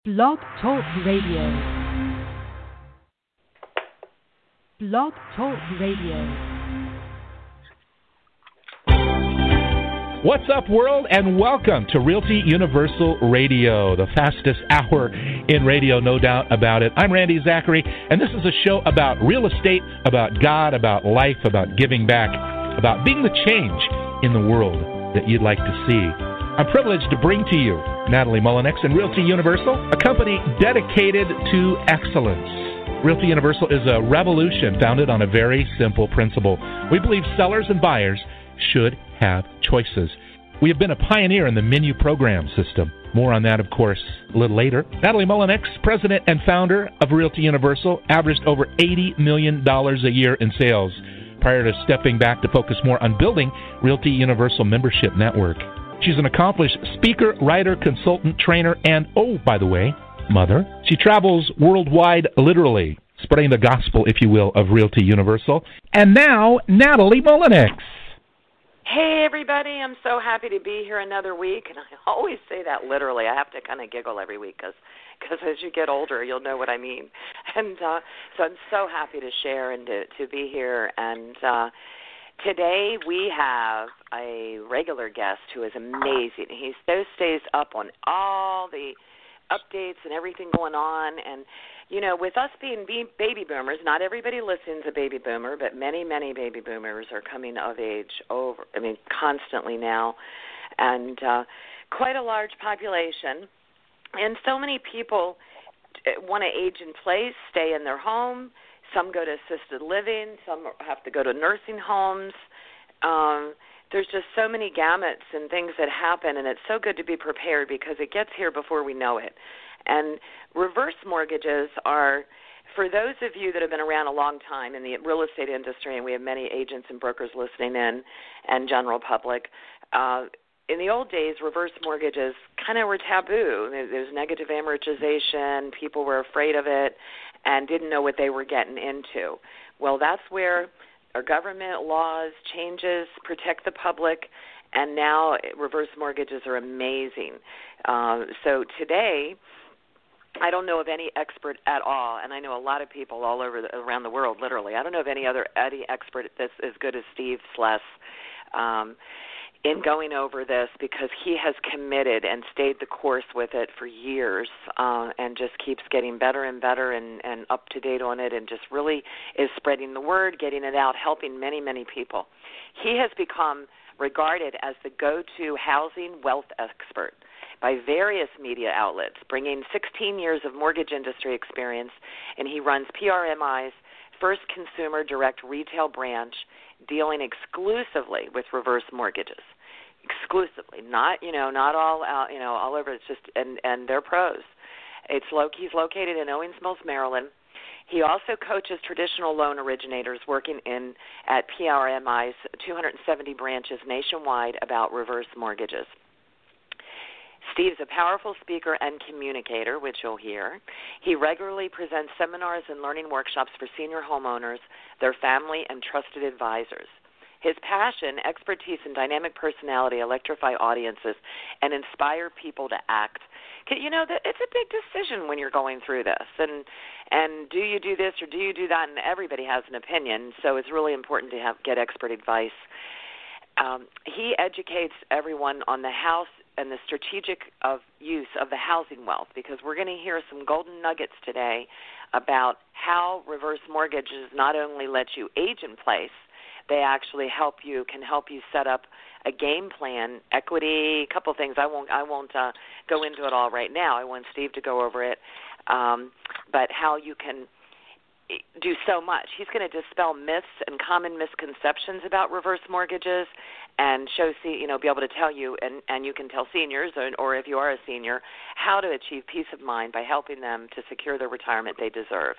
Blog Talk Radio. Blog Talk Radio. What's up, world, and welcome to Realty Universal Radio, the fastest hour in radio, no doubt about it. I'm Randy Zachary, and this is a show about real estate, about God, about life, about giving back, about being the change in the world that you'd like to see. I'm privileged to bring to you Natalie Mullinex and Realty Universal, a company dedicated to excellence. Realty Universal is a revolution founded on a very simple principle. We believe sellers and buyers should have choices. We have been a pioneer in the menu program system. More on that, of course, a little later. Natalie Mullinex, president and founder of Realty Universal, averaged over $80 million a year in sales prior to stepping back to focus more on building Realty Universal membership network. She's an accomplished speaker, writer, consultant, trainer, and, oh, by the way, mother. She travels worldwide, literally, spreading the gospel, if you will, of Realty Universal. And now, Natalie Mullinex. Hey, everybody. I'm so happy to be here another week. And I always say that literally. I have to kind of giggle every week because as you get older, you'll know what I mean. And so I'm so happy to share and to be here. And today we have a regular guest who is amazing. He stays up on all the updates and everything going on. And, you know, with us being baby boomers, not everybody listens a baby boomer, but many, many baby boomers are coming of age constantly now. And quite a large population. And so many people want to age in place, stay in their home. Some go to assisted living. Some have to go to nursing homes. There's just so many gamuts and things that happen, and it's so good to be prepared because it gets here before we know it. And reverse mortgages are, for those of you that have been around a long time in the real estate industry, and we have many agents and brokers listening in and general public, in the old days, reverse mortgages kind of were taboo. There's negative amortization. People were afraid of it and didn't know what they were getting into. Well, that's where our government laws, changes, protect the public, and now reverse mortgages are amazing. So today, I don't know of any expert at all, and I know a lot of people all over around the world, literally. I don't know of any expert that's as good as Steve Sless in going over this because he has committed and stayed the course with it for years and just keeps getting better and better and up to date on it and just really is spreading the word, getting it out, helping many, many people. He has become regarded as the go-to housing wealth expert by various media outlets, bringing 16 years of mortgage industry experience, and he runs PRMI's first consumer direct retail branch dealing exclusively with reverse mortgages. Exclusively, not all out, all over. It's just and they're pros. He's located in Owings Mills, Maryland. He also coaches traditional loan originators working at PRMI's 270 branches nationwide about reverse mortgages. Steve's a powerful speaker and communicator, which you'll hear. He regularly presents seminars and learning workshops for senior homeowners, their family, and trusted advisors. His passion, expertise, and dynamic personality electrify audiences and inspire people to act. You know, it's a big decision when you're going through this. And do you do this or do you do that? And everybody has an opinion, so it's really important to get expert advice. He educates everyone on the house and the strategic use of the housing wealth because we're going to hear some golden nuggets today about how reverse mortgages not only let you age in place, they actually can help you set up a game plan, equity, a couple things. I won't go into it all right now. I want Steve to go over it, but how you can do so much. He's going to dispel myths and common misconceptions about reverse mortgages and be able to tell you, and you can tell seniors, or if you are a senior, how to achieve peace of mind by helping them to secure the retirement they deserve.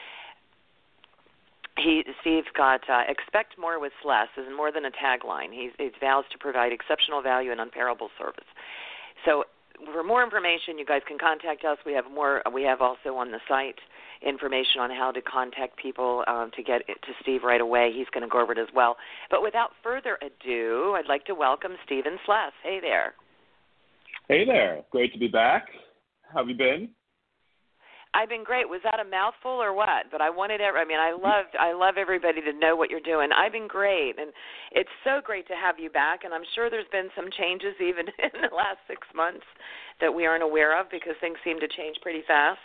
Steve's got expect more with less is more than a tagline. He vows to provide exceptional value and unparallelable service. So for more information, you guys can contact us. We have more. We have also on the site information on how to contact people to get to Steve right away. He's going to go over it as well. But without further ado, I'd like to welcome Steven Sless. Hey there. Hey there. Great to be back. How have you been? I've been great. Was that a mouthful or what? But I wanted I love everybody to know what you're doing. I've been great, and it's so great to have you back. And I'm sure there's been some changes even in the last 6 months that we aren't aware of because things seem to change pretty fast.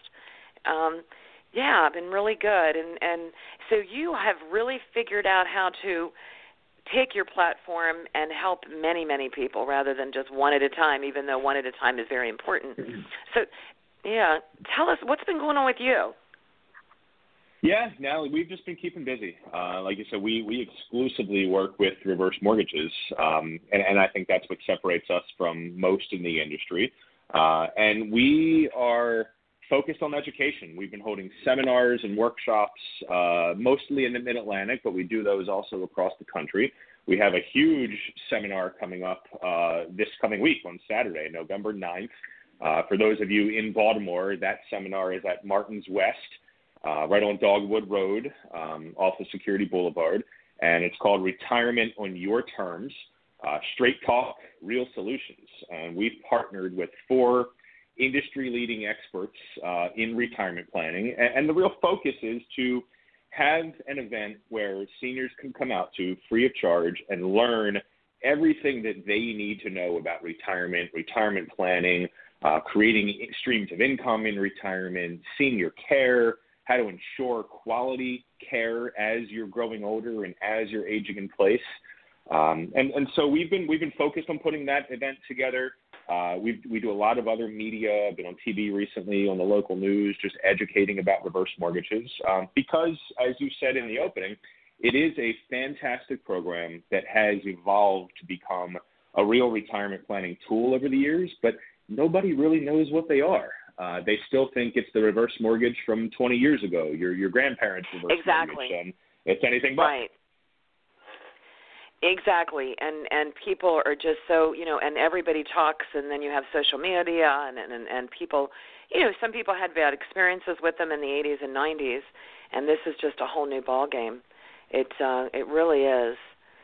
Yeah, I've been really good. And so you have really figured out how to take your platform and help many, many people rather than just one at a time, even though one at a time is very important. So, yeah, tell us what's been going on with you. Yeah, Natalie, we've just been keeping busy. Like you said, we exclusively work with reverse mortgages, and I think that's what separates us from most in the industry. And we are focused on education. We've been holding seminars and workshops, mostly in the Mid-Atlantic, but we do those also across the country. We have a huge seminar coming up this coming week on Saturday, November 9th. For those of you in Baltimore, that seminar is at Martin's West, right on Dogwood Road, off of Security Boulevard, and it's called Retirement on Your Terms, Straight Talk, Real Solutions. And we've partnered with 4 industry-leading experts in retirement planning, and the real focus is to have an event where seniors can come out to free of charge and learn everything that they need to know about retirement planning, creating streams of income in retirement, senior care, how to ensure quality care as you're growing older and as you're aging in place. And so we've been focused on putting that event together. We do a lot of other media. I've been on TV recently, on the local news, just educating about reverse mortgages because, as you said in the opening, it is a fantastic program that has evolved to become a real retirement planning tool over the years, but nobody really knows what they are. They still think it's the reverse mortgage from 20 years ago, your grandparents' reverse mortgage, and it's anything but. Right. Exactly, and people are just so, and everybody talks, and then you have social media, and people, some people had bad experiences with them in the 80s and 90s, and this is just a whole new ball game. It really is.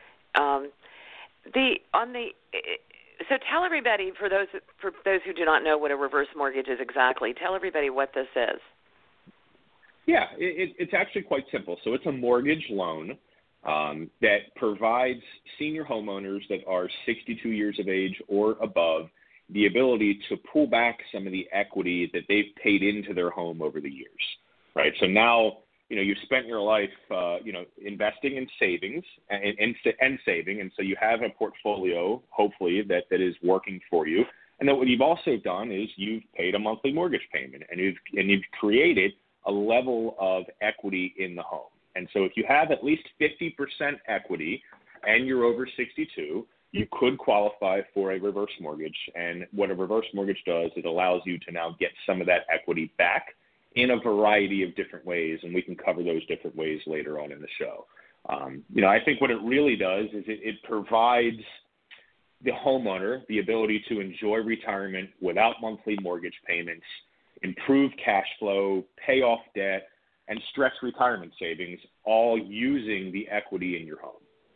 So tell everybody, for those who do not know what a reverse mortgage is exactly, tell everybody what this is. Yeah, it's actually quite simple. So it's a mortgage loan that provides senior homeowners that are 62 years of age or above the ability to pull back some of the equity that they've paid into their home over the years, right? So now, you've spent your life, investing in savings and saving, and so you have a portfolio, hopefully, that is working for you. And then what you've also done is you've paid a monthly mortgage payment, and you've created a level of equity in the home. And so if you have at least 50% equity and you're over 62, you could qualify for a reverse mortgage. And what a reverse mortgage does, it allows you to now get some of that equity back in a variety of different ways, and we can cover those different ways later on in the show. I think what it really does is it provides the homeowner the ability to enjoy retirement without monthly mortgage payments, improve cash flow, pay off debt, and stretch retirement savings, all using the equity in your home.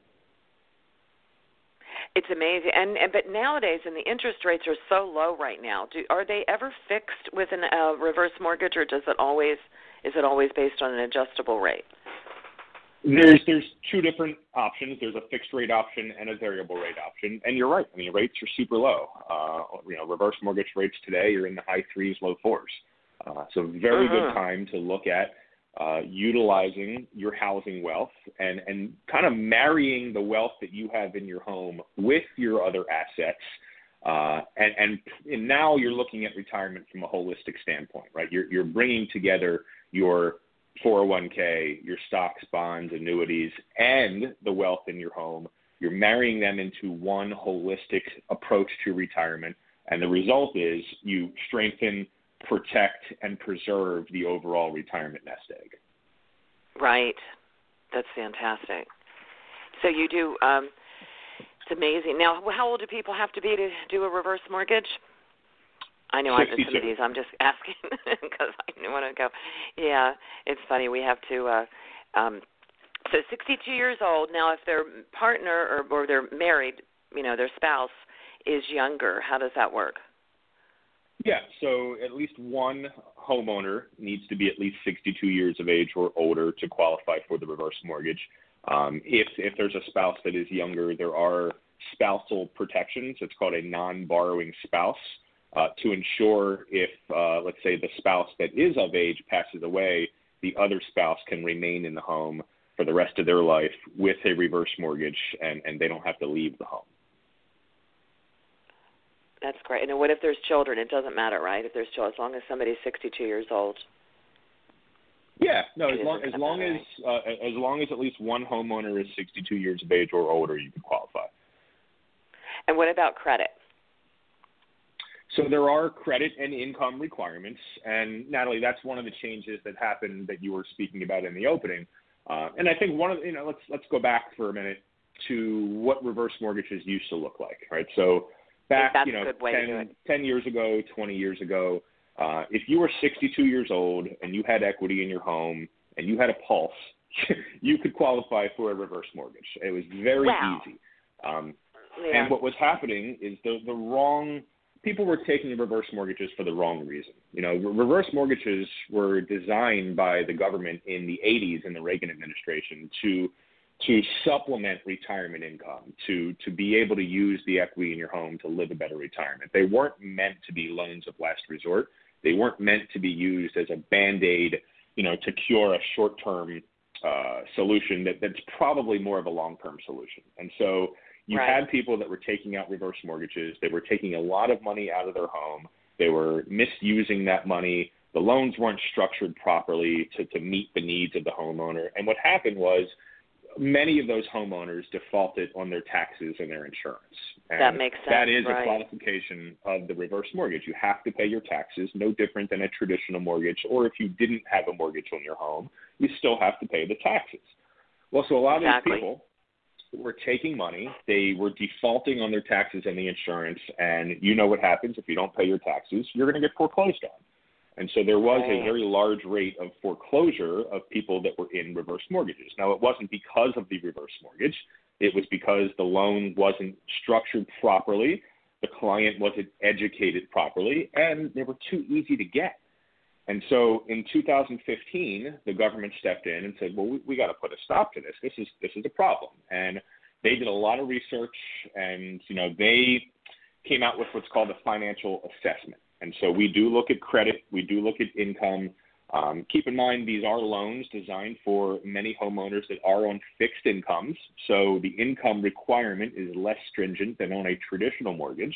It's amazing, but nowadays, and the interest rates are so low right now. Are they ever fixed with a reverse mortgage, or is it always based on an adjustable rate? There's 2 different options. There's a fixed rate option and a variable rate option, and you're right. I mean, rates are super low. Reverse mortgage rates today are in the high 3s, low 4s. So very good time to look at utilizing your housing wealth and kind of marrying the wealth that you have in your home with your other assets. And now you're looking at retirement from a holistic standpoint, right? You're bringing together your 401k, your stocks, bonds, annuities, and the wealth in your home. You're marrying them into one holistic approach to retirement. And the result is you strengthen, protect, and preserve the overall retirement nest egg. Right. That's fantastic. So you do, it's amazing. Now, how old do people have to be to do a reverse mortgage? I know I've done some of these. I'm just asking because I want to go. Yeah, it's funny. We have to, so 62 years old. Now, if their partner or they're married, their spouse is younger, how does that work? Yeah, so at least one homeowner needs to be at least 62 years of age or older to qualify for the reverse mortgage. If there's a spouse that is younger, there are spousal protections. It's called a non-borrowing spouse to ensure if, let's say, the spouse that is of age passes away, the other spouse can remain in the home for the rest of their life with a reverse mortgage, and they don't have to leave the home. That's great. And what if there's children? It doesn't matter, right? If there's children, as long as somebody's 62 years old. Yeah, no, as long as at least one homeowner is 62 years of age or older, you can qualify. And what about credit? So there are credit and income requirements, and Natalie, that's one of the changes that happened that you were speaking about in the opening. And I think let's go back for a minute to what reverse mortgages used to look like, right? So back, 10 years ago, 20 years ago, if you were 62 years old and you had equity in your home and you had a pulse, you could qualify for a reverse mortgage. It was very easy. And what was happening is people were taking reverse mortgages for the wrong reason. Reverse mortgages were designed by the government in the 80s in the Reagan administration to supplement retirement income, to be able to use the equity in your home to live a better retirement. They weren't meant to be loans of last resort. They weren't meant to be used as a Band-Aid, to cure a short-term solution that's probably more of a long-term solution. And so you had people that were taking out reverse mortgages. They were taking a lot of money out of their home. They were misusing that money. The loans weren't structured properly to meet the needs of the homeowner. And what happened was many of those homeowners defaulted on their taxes and their insurance. And that makes sense. That is a qualification of the reverse mortgage. You have to pay your taxes, no different than a traditional mortgage. Or if you didn't have a mortgage on your home, you still have to pay the taxes. Well, so a lot of these people were taking money, they were defaulting on their taxes and the insurance, and you know what happens if you don't pay your taxes, you're going to get foreclosed on. And so there was a very large rate of foreclosure of people that were in reverse mortgages. Now, it wasn't because of the reverse mortgage. It was because the loan wasn't structured properly, the client wasn't educated properly, and they were too easy to get. And so in 2015, the government stepped in and said, well, we got to put a stop to this. This is a problem. And they did a lot of research, and they came out with what's called a financial assessment. And so we do look at credit, we do look at income. Keep in mind, these are loans designed for many homeowners that are on fixed incomes. So the income requirement is less stringent than on a traditional mortgage.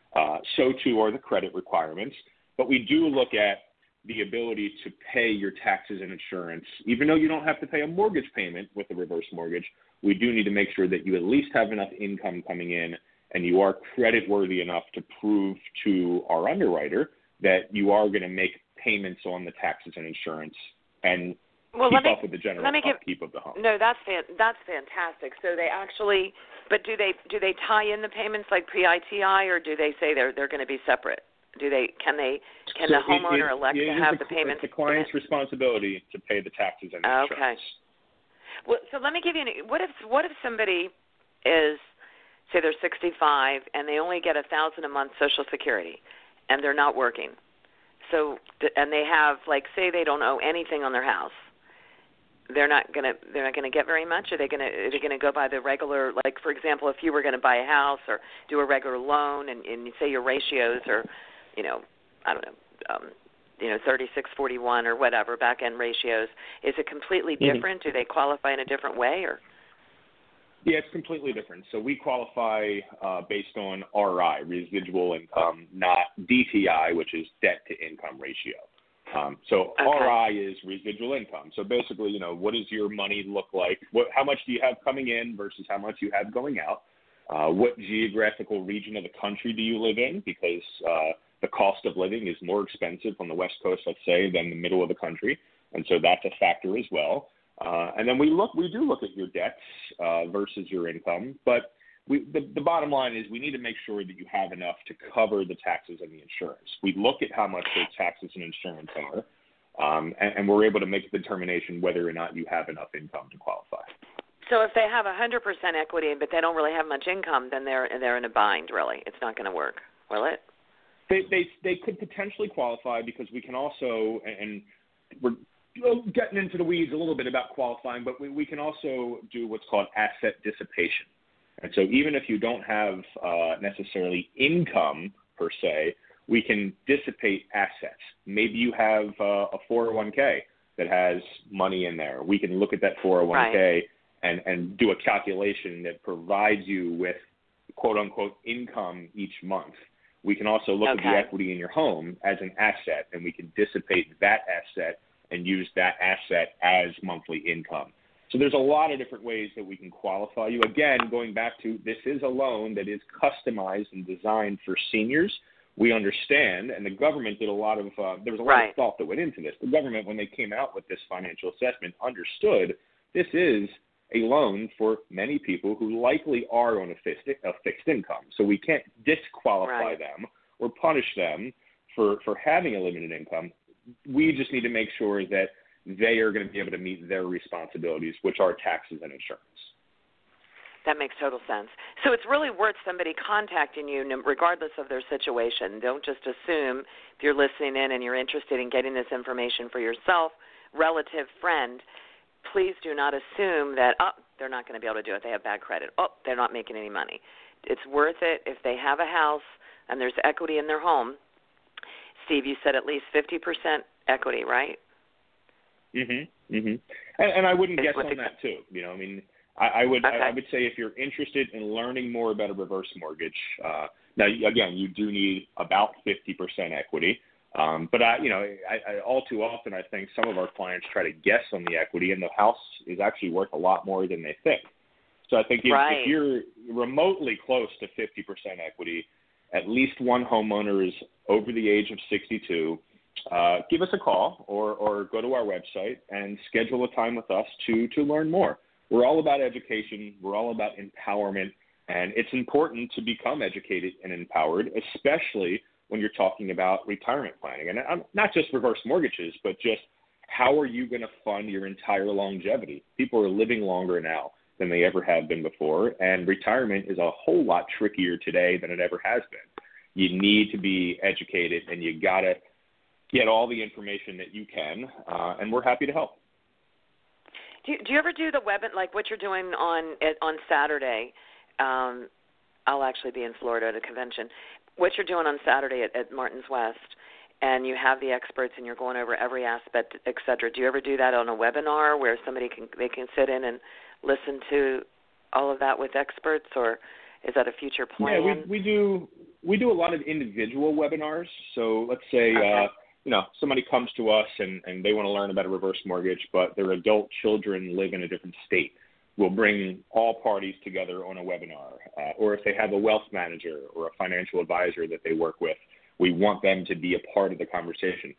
So too are the credit requirements. But we do look at the ability to pay your taxes and insurance. Even though you don't have to pay a mortgage payment with a reverse mortgage, we do need to make sure that you at least have enough income coming in and you are credit worthy enough to prove to our underwriter that you are going to make payments on the taxes and insurance and keep up with the general upkeep of the home. No, that's fantastic. So they actually, but do they tie in the payments like pre-ITI, or do they say they're going to be separate? Can the homeowner elect to have the payments? It's the client's responsibility to pay the taxes and insurance. Okay. Well, so let me give you what if somebody is, say they're 65 and they only get $1,000 a month Social Security and they're not working. So and they have, like, say they don't owe anything on their house. They're not gonna get very much. Are they gonna go by the regular, like, for example, if you were going to buy a house or do a regular loan and you say your ratios are, I don't know, 36-41 or whatever, back-end ratios, is it completely different? Do they qualify in a different way? Or? Yeah, it's completely different. So we qualify based on RI, residual income, not DTI, which is debt-to-income ratio. RI is residual income. So basically, what does your money look like? How much do you have coming in versus how much you have going out? What geographical region of the country do you live in? Because the cost of living is more expensive on the West Coast, let's say, than the middle of the country. And so that's a factor as well. And then we do look at your debts versus your income. But the bottom line is we need to make sure that you have enough to cover the taxes and the insurance. We look at how much those taxes and insurance are, and we're able to make the determination whether or not you have enough income to qualify. So if they have 100% equity but they don't really have much income, then they're in a bind, really. It's not going to work, will it? They could potentially qualify because we can also, and we're getting into the weeds a little bit about qualifying, but we can also do what's called asset dissipation. And so even if you don't have necessarily income per se, we can dissipate assets. Maybe you have a 401k that has money in there. We can look at that 401k and do a calculation that provides you with quote unquote income each month. We can also look at the equity in your home as an asset, and we can dissipate that asset and use that asset as monthly income. So there's a lot of different ways that we can qualify you. Again, going back to this is a loan that is customized and designed for seniors. We understand, and the government did a lot of, there was a lot of thought that went into this. The government, when they came out with this financial assessment, understood this is a loan for many people who likely are on a fixed income. So we can't disqualify them or punish them for having a limited income. We just need to make sure that they are going to be able to meet their responsibilities, which are taxes and insurance. That makes total sense. So it's really worth somebody contacting you regardless of their situation. Don't just assume if you're listening in and you're interested in getting this information for yourself, relative, friend, please do not assume that, they're not going to be able to do it. They have bad credit. They're not making any money. It's worth it if they have a house and there's equity in their home. Steve, you said at least 50% equity, right? And I wouldn't guess on that too. You know, I mean, I would say if you're interested in learning more about a reverse mortgage, now again, you do need about 50% equity. But I all too often I think some of our clients try to guess on the equity, and the house is actually worth a lot more than they think. So I think if you're remotely close to 50% equity, at least one homeowner is over the age of 62. Give us a call or go to our website and schedule a time with us to learn more. We're all about education. We're all about empowerment, and it's important to become educated and empowered, especially when you're talking about retirement planning. And not just reverse mortgages, but just how are you going to fund your entire longevity? People are living longer now than they ever have been before, and retirement is a whole lot trickier today than it ever has been. You need to be educated, and you got to get all the information that you can, and we're happy to help. Do you ever do the like what you're doing on Saturday? I'll actually be in Florida at a convention. What you're doing on Saturday at Martin's West, and you have the experts and you're going over every aspect, et cetera. Do you ever do that on a webinar where somebody can sit in and listen to all of that with experts, or is that a future plan? Yeah, we do a lot of individual webinars. So let's say somebody comes to us and they want to learn about a reverse mortgage, but their adult children live in a different state. We'll bring all parties together on a webinar. Or if they have a wealth manager or a financial advisor that they work with, we want them to be a part of the conversation.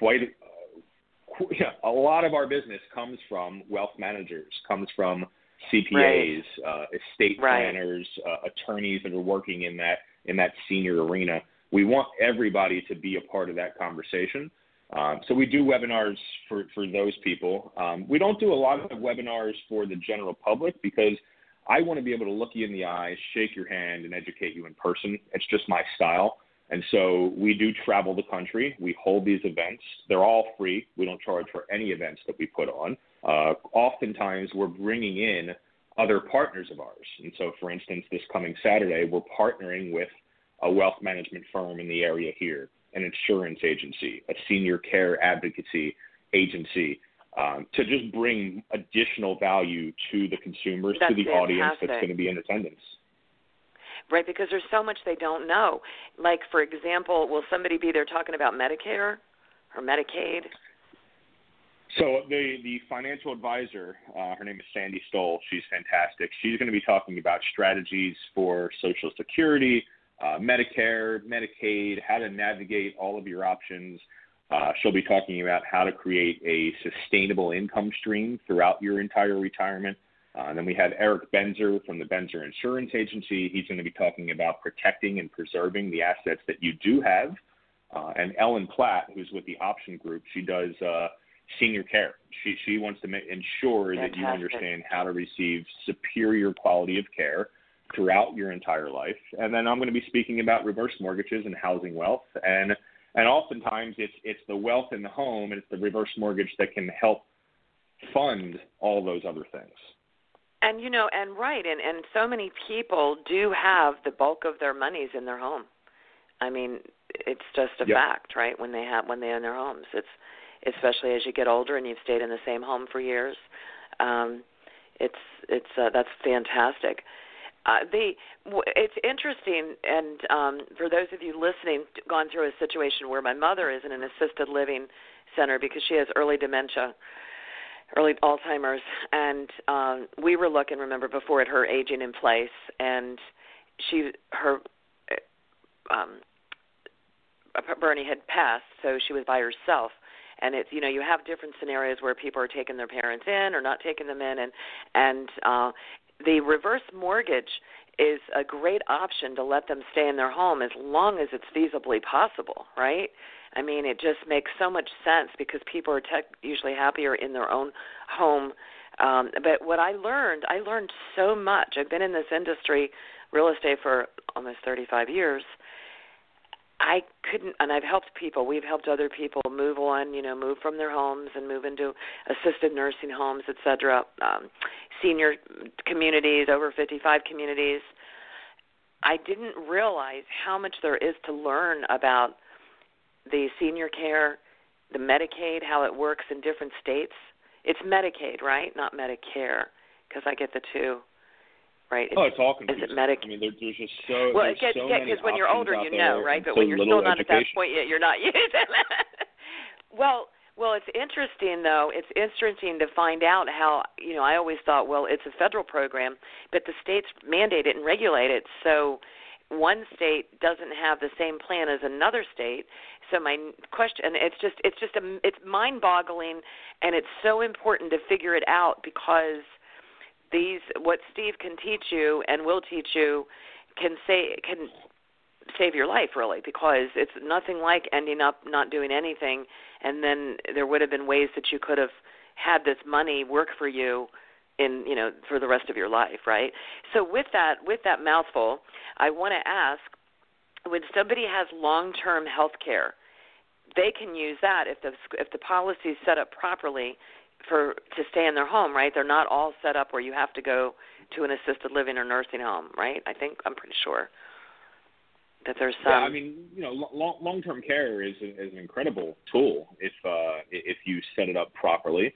A lot of our business comes from wealth managers, comes from CPAs, estate planners, attorneys that are working in that senior arena. We want everybody to be a part of that conversation. So we do webinars for those people. We don't do a lot of webinars for the general public because I want to be able to look you in the eye, shake your hand, and educate you in person. It's just my style. And so we do travel the country. We hold these events. They're all free. We don't charge for any events that we put on. Oftentimes we're bringing in other partners of ours. And so, for instance, this coming Saturday, we're partnering with a wealth management firm in the area here, an insurance agency, a senior care advocacy agency, to just bring additional value to the consumers, to the audience that's going to be in attendance. Right, because there's so much they don't know. Like, for example, will somebody be there talking about Medicare or Medicaid? So the financial advisor, her name is Sandy Stoll. She's fantastic. She's going to be talking about strategies for Social Security, Medicare, Medicaid, how to navigate all of your options. She'll be talking about how to create a sustainable income stream throughout your entire retirement. Then we have Eric Benzer from the Benzer Insurance Agency. He's going to be talking about protecting and preserving the assets that you do have. And Ellen Platt, who's with the Option Group, she does senior care. She wants to ensure that you understand how to receive superior quality of care throughout your entire life. And then I'm going to be speaking about reverse mortgages and housing wealth. And oftentimes it's the wealth in the home and it's the reverse mortgage that can help fund all those other things. And, and so many people do have the bulk of their monies in their home. I mean, it's just a fact, right? When they're in their homes, it's especially as you get older and you've stayed in the same home for years. That's fantastic. It's interesting, and for those of you listening, gone through a situation where my mother is in an assisted living center because she has early dementia, early Alzheimer's, and we were looking, remember, before at her aging in place, and Bernie had passed, so she was by herself. And it's, you have different scenarios where people are taking their parents in or not taking them in, and the reverse mortgage is a great option to let them stay in their home as long as it's feasibly possible, right? I mean, it just makes so much sense because people are usually happier in their own home. But what I learned so much. I've been in this industry, real estate, for almost 35 years. I couldn't, and I've helped people. We've helped other people move on, move from their homes and move into assisted nursing homes, et cetera, senior communities, over 55 communities. I didn't realize how much there is to learn about the senior care, the Medicaid, how it works in different states. It's Medicaid, right? Not Medicare, because I get the two. Right. It's all confusing. Is it Medicaid? I mean, there's just so well, many because when you're older, you know, right? But so when you're still not education. at that point yet, you're not using it. Well, it's interesting, though. It's interesting to find out how, I always thought, well, it's a federal program, but the states mandate it and regulate it. So one state doesn't have the same plan as another state. So my question, and it's mind-boggling, and it's so important to figure it out because what Steve can teach you and will teach you can save your life, really, because it's nothing like ending up not doing anything, and then there would have been ways that you could have had this money work for you for the rest of your life, right? So with that mouthful, I want to ask, when somebody has long-term health care, they can use that if the policy is set up properly to stay in their home, right? They're not all set up where you have to go to an assisted living or nursing home, right? I'm pretty sure that there's some. Yeah, I mean, long-term care is an incredible tool if you set it up properly.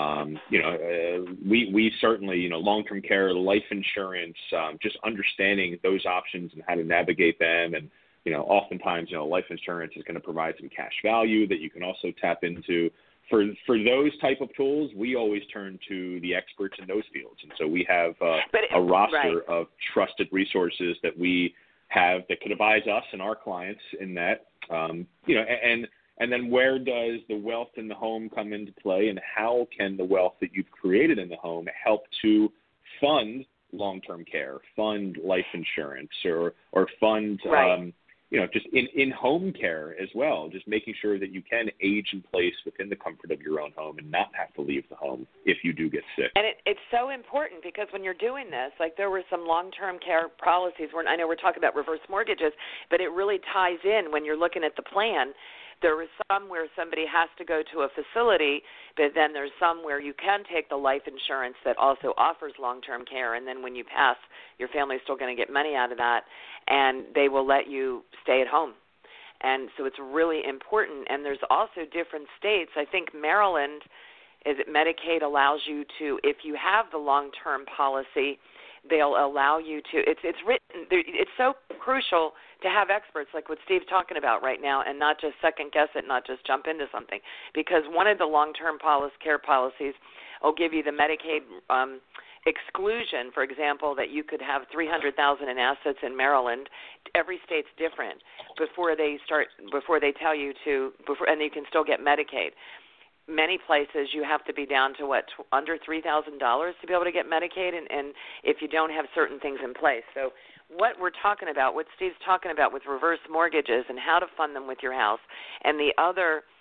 We certainly, long-term care, life insurance, just understanding those options and how to navigate them, and oftentimes, life insurance is going to provide some cash value that you can also tap into. For those type of tools, we always turn to the experts in those fields. And so we have a roster of trusted resources that we have that could advise us and our clients in that, and then where does the wealth in the home come into play, and how can the wealth that you've created in the home help to fund long-term care, fund life insurance, or fund just in home care as well, just making sure that you can age in place within the comfort of your own home and not have to leave the home if you do get sick. And it's so important because when you're doing this, like there were some long-term care policies where I know we're talking about reverse mortgages, but it really ties in when you're looking at the plan. There was some where somebody has to go to a facility, but then there's some where you can take the life insurance that also offers long-term care, and then when you pass, your family's still going to get money out of that, and they will let you stay at home. And so it's really important. And there's also different states. I think Maryland, Medicaid allows you to, if you have the long-term policy, they'll allow you to. It's written. It's so crucial to have experts like what Steve's talking about right now, and not just second guess it, not just jump into something. Because one of the long-term care policies will give you the Medicaid exclusion, for example, that you could have $300,000 in assets in Maryland. Every state's different before they tell you to, and you can still get Medicaid. Many places you have to be down to under $3,000 to be able to get Medicaid, and if you don't have certain things in place. So what we're talking about, what Steve's talking about with reverse mortgages and how to fund them with your house, and the other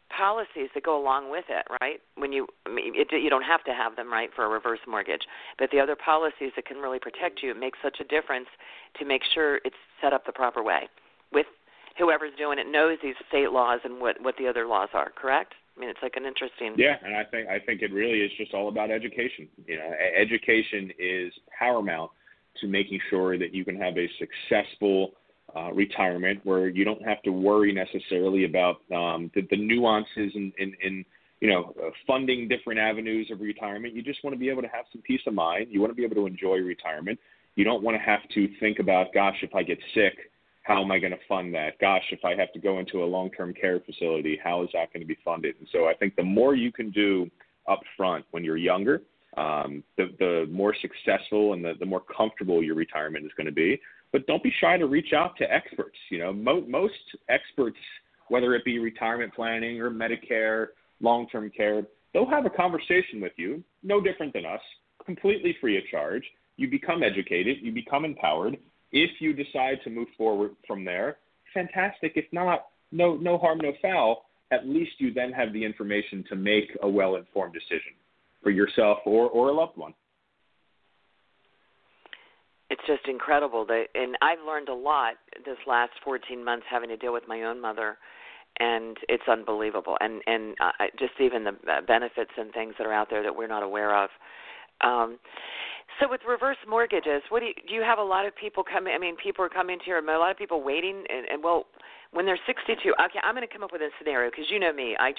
policies that go along with it, right? You don't have to have them, right, for a reverse mortgage, but the other policies that can really protect you make such a difference to make sure it's set up the proper way. With whoever's doing it knows these state laws and what the other laws are. Correct? I mean, it's like an interesting. Yeah, and I think it really is just all about education. Education is paramount to making sure that you can have a successful retirement where you don't have to worry necessarily about the nuances in funding different avenues of retirement. You just want to be able to have some peace of mind. You want to be able to enjoy retirement. You don't want to have to think about, gosh, if I get sick, how am I going to fund that? Gosh, if I have to go into a long-term care facility, how is that going to be funded? And so I think the more you can do up front when you're younger, the more successful and the more comfortable your retirement is going to be. But don't be shy to reach out to experts. Most experts, whether it be retirement planning or Medicare, long-term care, they'll have a conversation with you, no different than us, completely free of charge. You become educated. You become empowered. If you decide to move forward from there, fantastic. If not, no harm, no foul. At least you then have the information to make a well-informed decision for yourself or a loved one. It's just incredible. And I've learned a lot this last 14 months having to deal with my own mother, and it's unbelievable. And just even the benefits and things that are out there that we're not aware of. So with reverse mortgages, do you have a lot of people coming? I mean, people are coming to you, a lot of people waiting, and well, when they're 62, okay, I'm going to come up with a scenario because you know me. I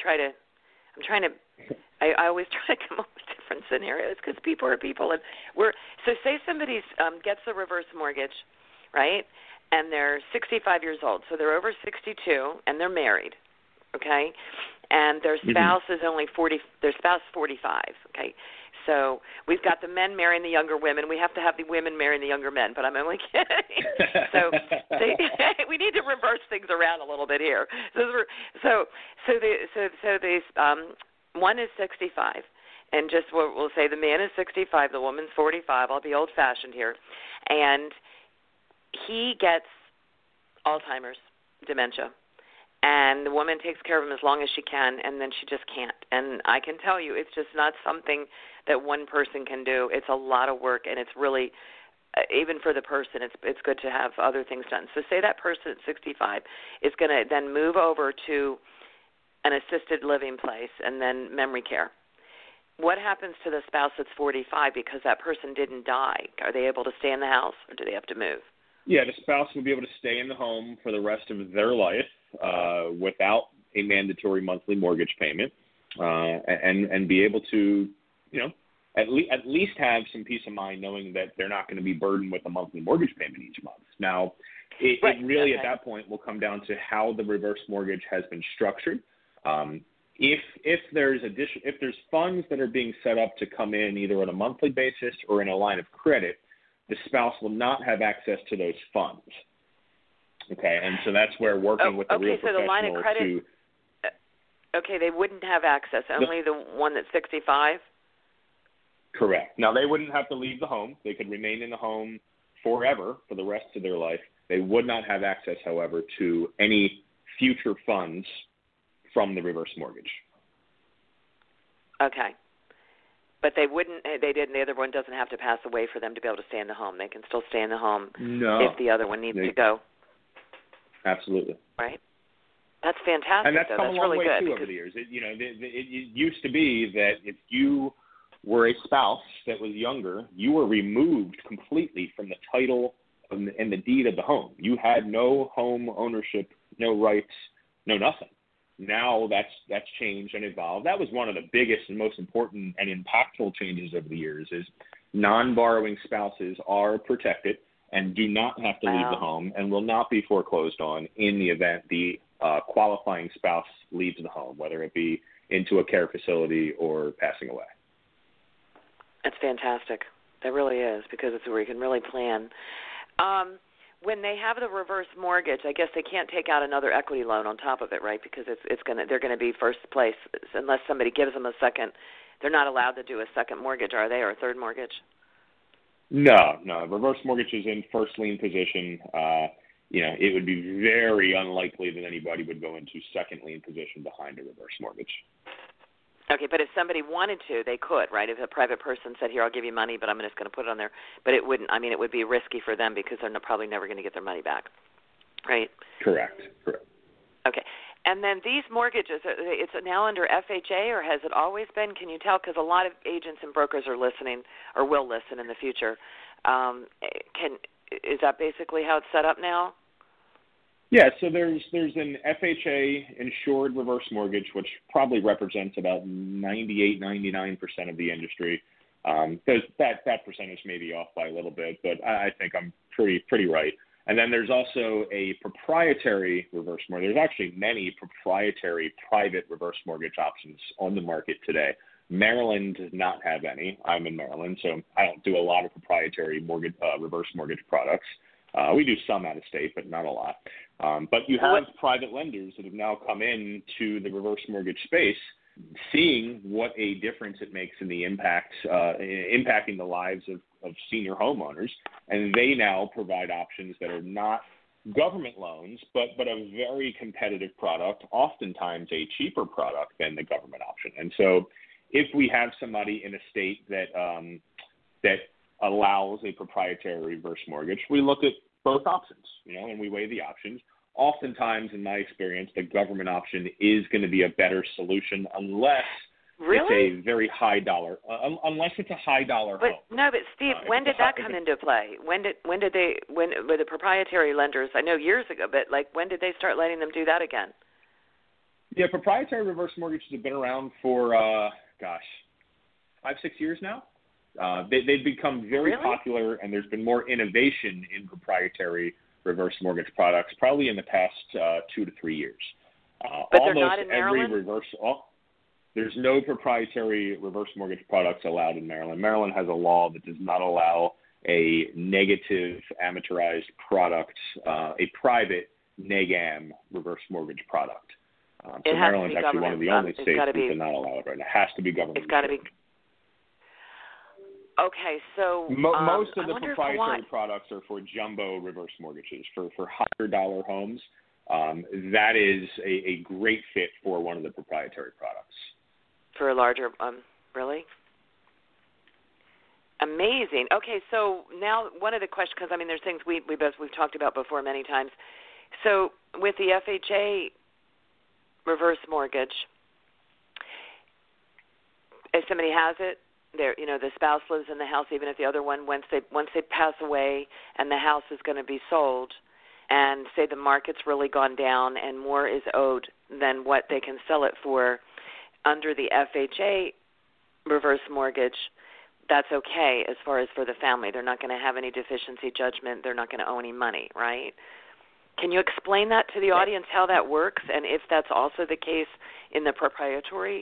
always try to come up with different scenarios because people are people, and so say somebody gets a reverse mortgage, right? And they're 65 years old, so they're over 62 and they're married, okay? And their spouse is only 40. Their spouse 45, okay? So we've got the men marrying the younger women. We have to have the women marrying the younger men, but I'm only kidding. So we need to reverse things around a little bit here. So one is 65, and just we'll say the man is 65, the woman's 45. I'll be old-fashioned here, and he gets Alzheimer's, dementia. And the woman takes care of him as long as she can, and then she just can't. And I can tell you, it's just not something that one person can do. It's a lot of work, and it's really, even for the person, it's good to have other things done. So say that person at 65 is going to then move over to an assisted living place and then memory care. What happens to the spouse that's 45 because that person didn't die? Are they able to stay in the house, or do they have to move? Yeah, the spouse will be able to stay in the home for the rest of their life without a mandatory monthly mortgage payment, and be able to, at least have some peace of mind knowing that they're not going to be burdened with a monthly mortgage payment each month. Now, it really at that point will come down to how the reverse mortgage has been structured. If there's funds that are being set up to come in either on a monthly basis or in a line of credit, the spouse will not have access to those funds. Okay, and so that's where working with the real professional the line of credit, they wouldn't have access, only the one that's 65? Correct. Now, they wouldn't have to leave the home. They could remain in the home forever for the rest of their life. They would not have access, however, to any future funds from the reverse mortgage. Okay. But the other one doesn't have to pass away for them to be able to stay in the home. They can still stay in the home if the other one needs to go. Absolutely. Right. That's fantastic. And that's come a long way too over the years. It used to be that if you were a spouse that was younger, you were removed completely from the title and the deed of the home. You had no home ownership, no rights, no nothing. Now that's changed and evolved. That was one of the biggest and most important and impactful changes over the years is non-borrowing spouses are protected and do not have to leave the home and will not be foreclosed on in the event the qualifying spouse leaves the home, whether it be into a care facility or passing away. That's fantastic. That really is, because it's where you can really plan. When they have the reverse mortgage, I guess they can't take out another equity loan on top of it, right? Because they're going to be first place unless somebody gives them a second. They're not allowed to do a second mortgage, are they, or a third mortgage? No. Reverse mortgage is in first lien position. it would be very unlikely that anybody would go into second lien position behind a reverse mortgage. Okay, but if somebody wanted to, they could, right? If a private person said, here, I'll give you money, but I'm just going to put it on there. But it wouldn't, it would be risky for them because they're probably never going to get their money back, right? Correct. Okay. And then these mortgages, it's now under FHA, or has it always been? Can you tell? Because a lot of agents and brokers are listening or will listen in the future. Is that basically how it's set up now? Yeah, so there's an FHA insured reverse mortgage, which probably represents about 99% of the industry. That percentage may be off by a little bit, but I think I'm pretty right. And then there's also a proprietary reverse mortgage. There's actually many proprietary private reverse mortgage options on the market today. Maryland does not have any. I'm in Maryland, so I don't do a lot of proprietary reverse mortgage products. We do some out of state, but not a lot. But you have private lenders that have now come into the reverse mortgage space, seeing what a difference it makes in the impacting the lives of senior homeowners, and they now provide options that are not government loans, but a very competitive product, oftentimes a cheaper product than the government option. And so, if we have somebody in a state that allows a proprietary reverse mortgage, we look at both options, and we weigh the options. Oftentimes, in my experience, the government option is going to be a better solution unless it's a very high dollar, unless it's a high dollar home. No, but Steve, when did that come into play? When with the proprietary lenders? I know years ago, but when did they start letting them do that again? Yeah, proprietary reverse mortgages have been around for 5-6 years now. They've become very popular, and there's been more innovation in proprietary reverse mortgage products probably in the past 2 to 3 years. But they're not in Maryland? There's no proprietary reverse mortgage products allowed in Maryland. Maryland has a law that does not allow a negative amortized product, a private neg-am reverse mortgage product. So Maryland's actually one of the only states that does not allow it right now. It has to be government. It's got to be. Okay, so most of the proprietary products are for jumbo reverse mortgages, for higher dollar homes. That is a great fit for one of the proprietary products. For a larger, really? Amazing. Okay, so now one of the questions, because there's things we've talked about before many times. So with the FHA reverse mortgage, if somebody has it, the spouse lives in the house, even if the other one, once they pass away and the house is going to be sold, and say the market's really gone down and more is owed than what they can sell it for under the FHA reverse mortgage, that's okay as far as for the family. They're not going to have any deficiency judgment. They're not going to owe any money, right? Can you explain that to the audience, how that works, and if that's also the case in the proprietary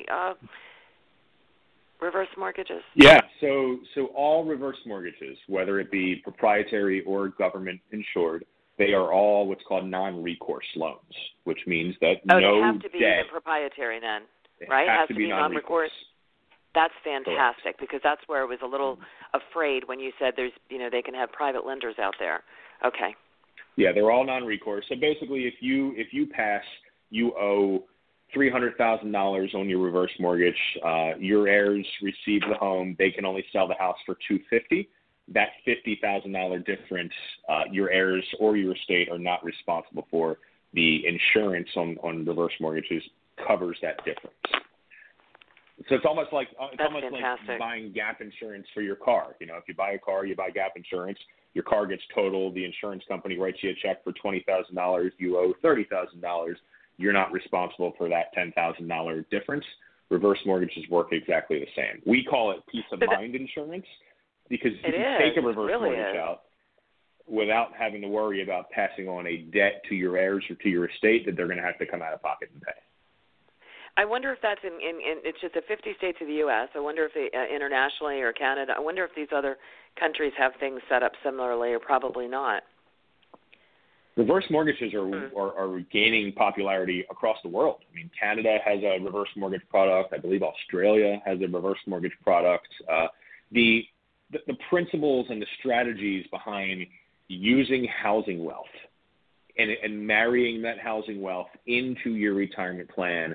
reverse mortgages? Yeah, so all reverse mortgages, whether it be proprietary or government insured, they are all what's called non-recourse loans, which means that no debt. They have to be even proprietary then, right? It has to be non-recourse. That's fantastic. Correct. Because that's where I was a little afraid when you said there's, they can have private lenders out there. Okay. Yeah, they're all non-recourse. So basically, if you pass, you owe $300,000 on your reverse mortgage. Your heirs receive the home. They can only sell the house for $250,000. That $50,000 difference, your heirs or your estate are not responsible for. The insurance on reverse mortgages covers that difference. So it's almost like buying gap insurance for your car. If you buy a car, you buy gap insurance. Your car gets totaled. The insurance company writes you a check for $20,000. You owe $30,000. You're not responsible for that $10,000 difference. Reverse mortgages work exactly the same. We call it peace of mind insurance because you can take a reverse mortgage out without having to worry about passing on a debt to your heirs or to your estate that they're going to have to come out of pocket and pay. I wonder if that's in it's just the 50 states of the U.S. I wonder if internationally or Canada, I wonder if these other countries have things set up similarly or probably not. Reverse mortgages are gaining popularity across the world. Canada has a reverse mortgage product. I believe Australia has a reverse mortgage product. The principles and the strategies behind using housing wealth and marrying that housing wealth into your retirement plan,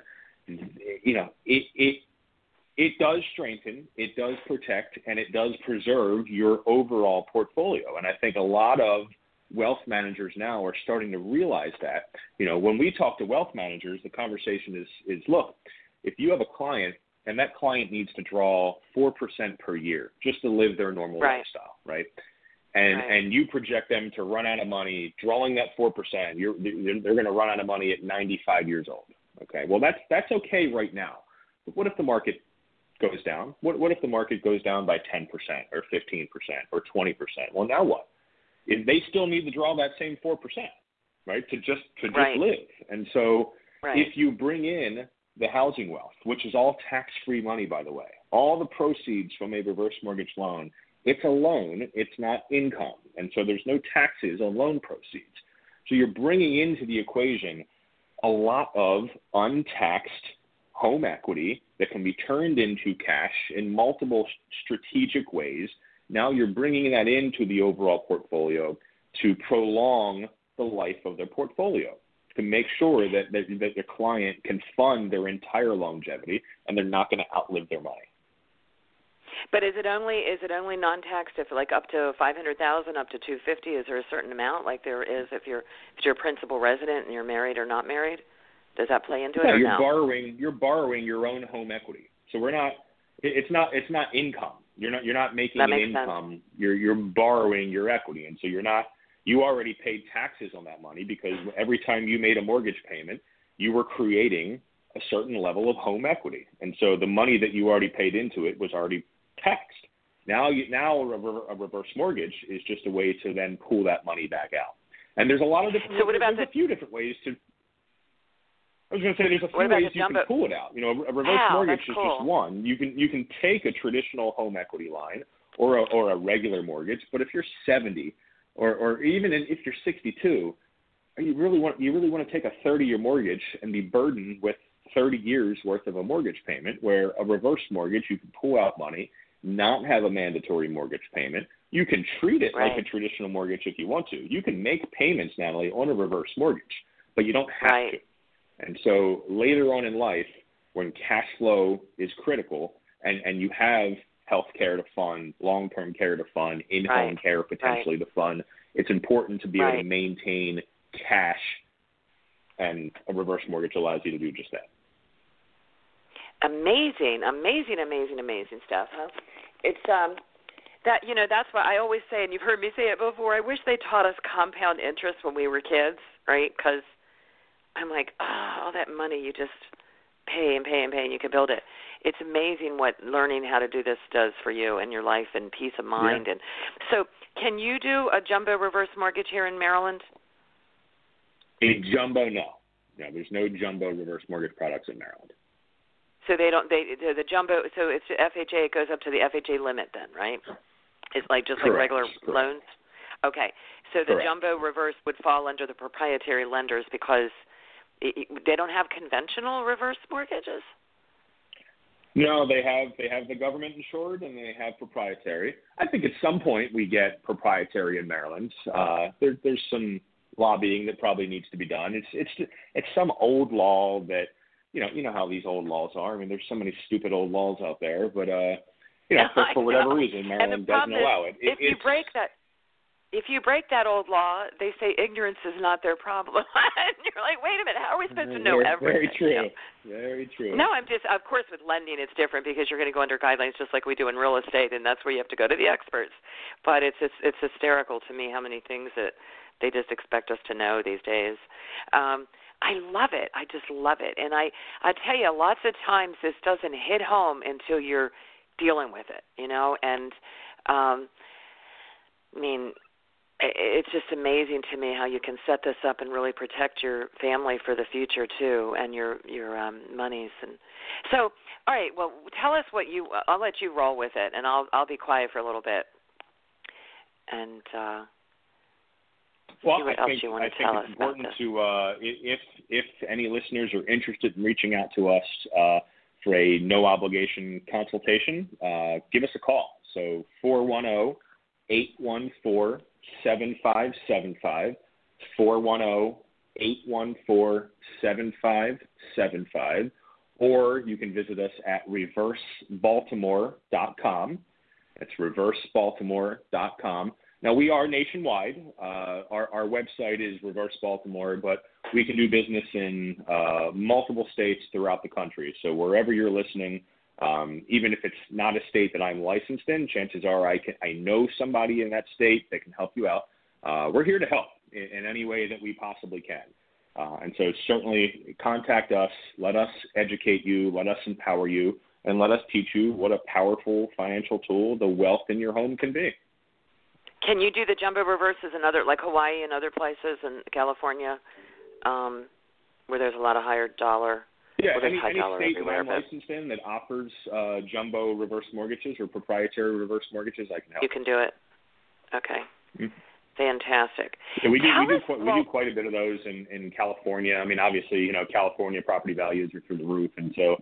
it does strengthen, it does protect, and it does preserve your overall portfolio. And I think a lot of wealth managers now are starting to realize that. When we talk to wealth managers, the conversation is look, if you have a client and that client needs to draw 4% per year just to live their normal lifestyle, right? And you project them to run out of money, drawing that 4%, they're going to run out of money at 95 years old. Okay, well, that's okay right now. But what if the market goes down? What if the market goes down by 10% or 15% or 20%? Well, now what? If they still need to draw that same 4%, right, to just live. And so if you bring in the housing wealth, which is all tax-free money, by the way, all the proceeds from a reverse mortgage loan, it's a loan, it's not income. And so there's no taxes on loan proceeds. So you're bringing into the equation a lot of untaxed home equity that can be turned into cash in multiple strategic ways. Now you're bringing that into the overall portfolio to prolong the life of their portfolio, to make sure that the client can fund their entire longevity and they're not going to outlive their money. But is it only non-taxed if like up to $500,000, up to $250,000? Is there a certain amount like there is if you're a principal resident and you're married or not married? Does that play into it? Yeah, or you're borrowing your own home equity. So it's not income. You're not making an income. Sense. You're borrowing your equity, and so you already paid taxes on that money because every time you made a mortgage payment, you were creating a certain level of home equity, and so the money that you already paid into it was already taxed. Now a reverse mortgage is just a way to then pull that money back out. And there's a lot of different. So what about there's a few different ways to. I was going to say there's a few ways you can pull it out. A reverse mortgage is cool. just one. You can take a traditional home equity line or a regular mortgage, but if you're 70 or even if you're 62, you really want to take a 30-year mortgage and be burdened with 30 years worth of a mortgage payment, where a reverse mortgage you can pull out money, not have a mandatory mortgage payment. You can treat it like a traditional mortgage if you want to. You can make payments, Natalie, on a reverse mortgage, but you don't have to. And so later on in life, when cash flow is critical and you have health care to fund, long-term care to fund, in-home care potentially to fund, it's important to be able to maintain cash, and a reverse mortgage allows you to do just that. Amazing stuff, huh? It's that's what I always say, and you've heard me say it before. I wish they taught us compound interest when we were kids, right? Because I'm like, all that money you just pay and pay and pay, and you can build it. It's amazing what learning how to do this does for you and your life and peace of mind. Yeah. And so, can you do a jumbo reverse mortgage here in Maryland? A jumbo, no. No, there's no jumbo reverse mortgage products in Maryland. So the jumbo. So it's FHA. It goes up to the FHA limit, then, right? It's like just like regular loans. Okay. So the jumbo reverse would fall under the proprietary lenders because they don't have conventional reverse mortgages. No, they have the government insured and they have proprietary. I think at some point we get proprietary in Maryland. There's some lobbying that probably needs to be done. It's some old law that you know how these old laws are. I mean, there's so many stupid old laws out there, but for whatever reason, Maryland doesn't allow it. If you break that old law, they say ignorance is not their problem. And you're like, wait a minute, how are we supposed to know everything? Very true. Very true. No, I'm just, of course, with lending, it's different because you're going to go under guidelines just like we do in real estate, and that's where you have to go to the experts. But it's hysterical to me how many things that they just expect us to know these days. I love it. I just love it. And I tell you, lots of times this doesn't hit home until you're dealing with it, and I mean, it's just amazing to me how you can set this up and really protect your family for the future too, and your monies. And so, all right, well, tell us I'll let you roll with it, and I'll be quiet for a little bit. And see what else you want to tell us about this. To if any listeners are interested in reaching out to us for a no obligation consultation, give us a call. So 410-814-7575. 410-814-7575, or you can visit us at reversebaltimore.com. That's reversebaltimore.com. Now, we are nationwide. Our website is Reverse Baltimore, but we can do business in multiple states throughout the country. So wherever you're listening, even if it's not a state that I'm licensed in, chances are I know somebody in that state that can help you out. We're here to help in any way that we possibly can. And so certainly contact us. Let us educate you. Let us empower you. And let us teach you what a powerful financial tool the wealth in your home can be. Can you do the jumbo reverses in other, like Hawaii and other places in California, where there's a lot of higher dollar? Yeah, any state that I'm licensed in that offers jumbo reverse mortgages or proprietary reverse mortgages, I can help. You can do it. Okay. Mm-hmm. Fantastic. Yeah, we do quite a bit of those in California. I mean, obviously, California property values are through the roof, and so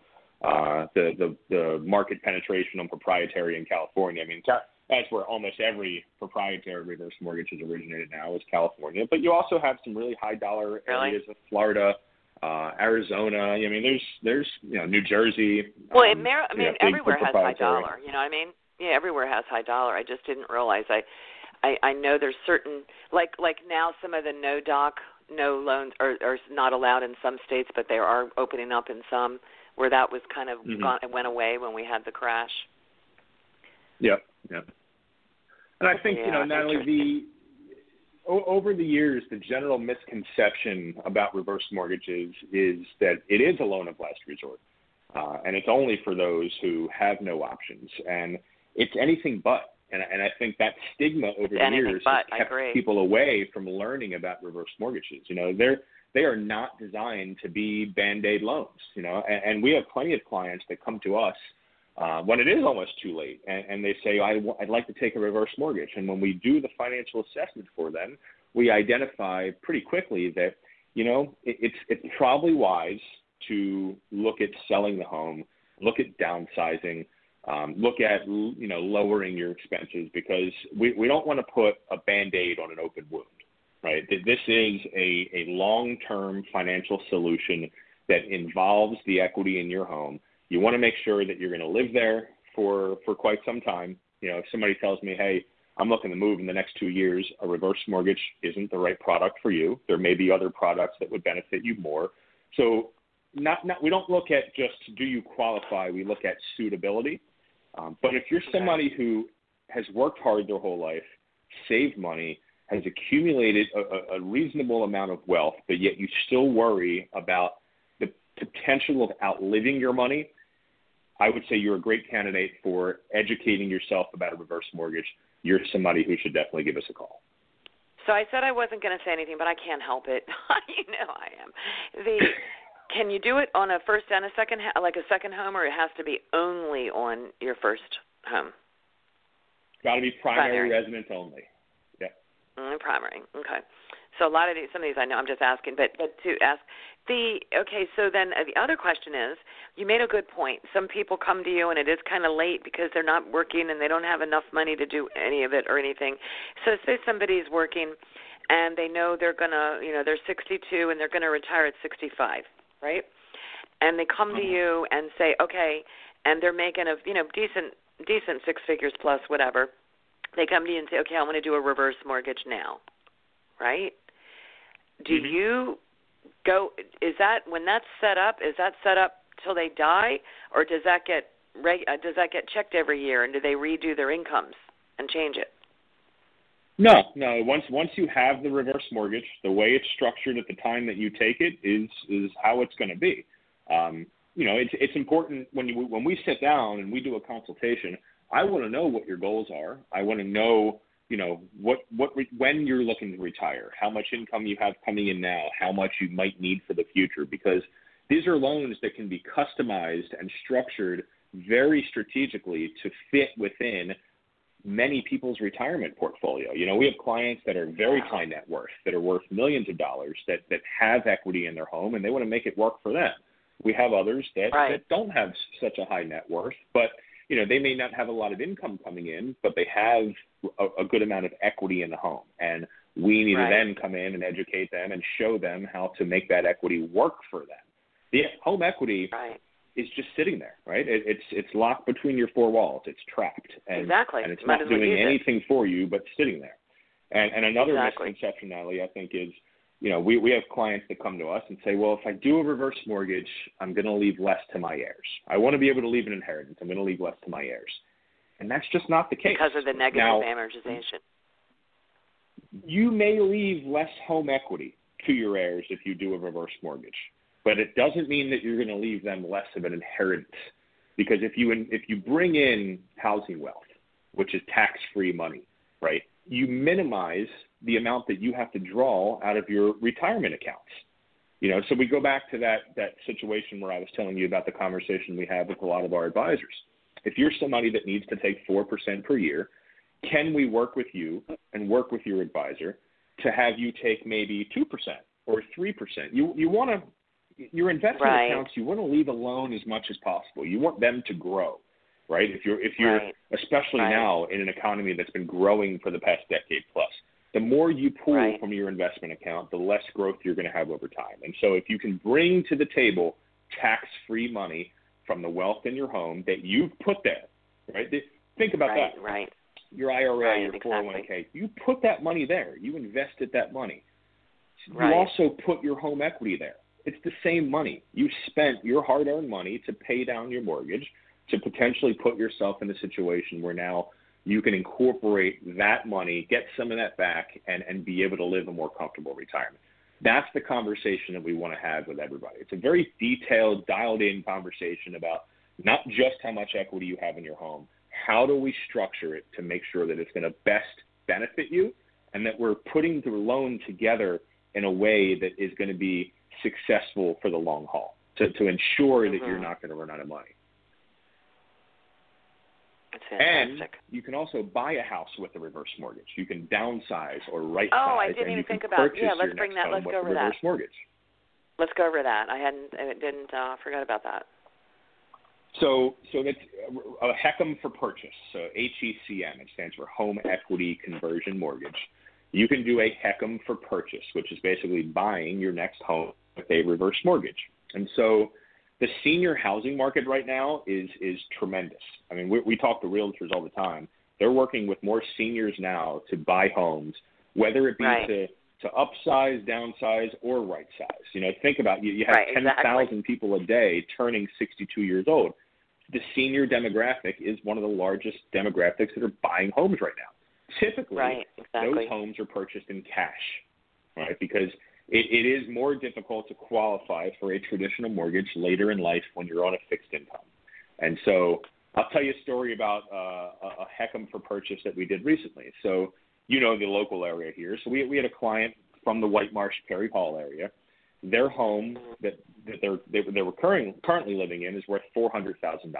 the market penetration on proprietary in California. I mean, that's where almost every proprietary reverse mortgage has originated now is California. But you also have some really high dollar areas of Florida, Arizona. I mean, there's New Jersey. Well, everywhere has high dollar. You know what I mean? Yeah, everywhere has high dollar. I just didn't realize. I know there's certain like now some of the no loans are not allowed in some states, but they are opening up in some where that was kind of it went away when we had the crash. Yep. And I think Natalie, over the years, the general misconception about reverse mortgages is that it is a loan of last resort, and it's only for those who have no options, and it's anything but. And I think that stigma over the years has kept people away from learning about reverse mortgages. They are not designed to be Band-Aid loans. And we have plenty of clients that come to us when it is almost too late, and they say, I'd like to take a reverse mortgage. And when we do the financial assessment for them, we identify pretty quickly that, it's probably wise to look at selling the home, look at downsizing, look at, lowering your expenses, because we don't want to put a Band-Aid on an open wound, right? This is a long-term financial solution that involves the equity in your home. You want to make sure that you're going to live there for quite some time. If somebody tells me, hey, I'm looking to move in the next 2 years, a reverse mortgage isn't the right product for you. There may be other products that would benefit you more. So we don't look at just do you qualify, we look at suitability. But if you're somebody who has worked hard their whole life, saved money, has accumulated a reasonable amount of wealth, but yet you still worry about the potential of outliving your money, I would say you're a great candidate for educating yourself about a reverse mortgage. You're somebody who should definitely give us a call. So I said I wasn't going to say anything, but I can't help it. I am. Can you do it on a first and a second, like a second home, or it has to be only on your first home? Got to be primary residence only. Yeah. Primary. Okay. So some of these I know. I'm just asking, but to ask so then the other question is, you made a good point. Some people come to you and it is kind of late because they're not working and they don't have enough money to do any of it or anything. So say somebody's working and they know they're gonna, they're 62 and they're gonna retire at 65. Right? And they come to you and say, okay, and they're making a decent 6 figures plus whatever. They come to you and say, okay, I want to do a reverse mortgage now. Right? Do you go, when that's set up, is that set up till they die, or does that get checked every year, and do they redo their incomes and change it? No. Once you have the reverse mortgage, the way it's structured at the time that you take it is how it's going to be. It's important when we sit down and we do a consultation. I want to know what your goals are. I want to know, when you're looking to retire, how much income you have coming in now, how much you might need for the future, because these are loans that can be customized and structured very strategically to fit within many people's retirement portfolio. We have clients that are very high net worth, that are worth millions of dollars, that have equity in their home, and they want to make it work for them. We have others that don't have such a high net worth, but they may not have a lot of income coming in, but they have a good amount of equity in the home. And We need to then come in and educate them and show them how to make that equity work for them. The home equity is just sitting there, right? It's locked between your four walls. It's trapped. And it's not doing anything for you but sitting there. And another misconception, Natalie, I think is, we have clients that come to us and say, well, if I do a reverse mortgage, I'm going to leave less to my heirs. I want to be able to leave an inheritance. I'm going to leave less to my heirs. And that's just not the case. Because of the negative amortization. You may leave less home equity to your heirs if you do a reverse mortgage, but it doesn't mean that you're going to leave them less of an inheritance. Because if you bring in housing wealth, which is tax-free money, right, you minimize the amount that you have to draw out of your retirement accounts. So we go back to that situation where I was telling you about the conversation we have with a lot of our advisors. If you're somebody that needs to take 4% per year, can we work with you and work with your advisor to have you take maybe 2% or 3%? You want to, your investment accounts, you want to leave alone as much as possible. You want them to grow, right? If you're especially now in an economy that's been growing for the past decade plus, the more you pull from your investment account, the less growth you're going to have over time. And so if you can bring to the table tax-free money from the wealth in your home that you've put there, right? Think about that. Right. Your IRA, your 401k, you put that money there. You invested that money. You also put your home equity there. It's the same money. You spent your hard-earned money to pay down your mortgage, to potentially put yourself in a situation where now you can incorporate that money, get some of that back, and be able to live a more comfortable retirement. That's the conversation that we want to have with everybody. It's a very detailed, dialed-in conversation about not just how much equity you have in your home, how do we structure it to make sure that it's going to best benefit you and that we're putting the loan together in a way that is going to be successful for the long haul to ensure that you're not going to run out of money. That's fantastic. And you can also buy a house with a reverse mortgage. You can downsize or right-size. Oh, I didn't even think about it. Yeah, let's bring that. Let's go over that. Mortgage. Let's go over that. I forgot about that. So that's a HECM for purchase. So HECM, it stands for Home Equity Conversion Mortgage. You can do a HECM for purchase, which is basically buying your next home with a reverse mortgage. And so the senior housing market right now is tremendous. I mean, we talk to realtors all the time. They're working with more seniors now to buy homes, whether it be to upsize, downsize, or right size. Think about you have 10,000 people a day turning 62 years old. The senior demographic is one of the largest demographics that are buying homes right now. Typically, those homes are purchased in cash, right? Because it is more difficult to qualify for a traditional mortgage later in life when you're on a fixed income. And so I'll tell you a story about a HECM for purchase that we did recently. So the local area here. So we had a client from the White Marsh Perry Hall area. Their home that they were currently living in is worth $400,000.